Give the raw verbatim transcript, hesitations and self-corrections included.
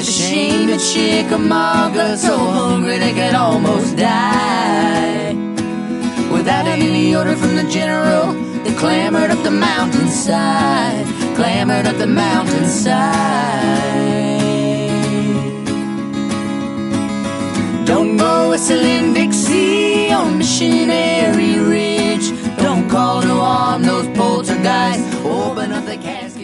shame that Chickamauga, so hungry they could almost die. Without any order from the general, they clambered up the mountainside, clambered up the mountainside. Don't go whistling Dixie on Missionary Ridge. Don't call no arm those poltergeists. Open up the casket.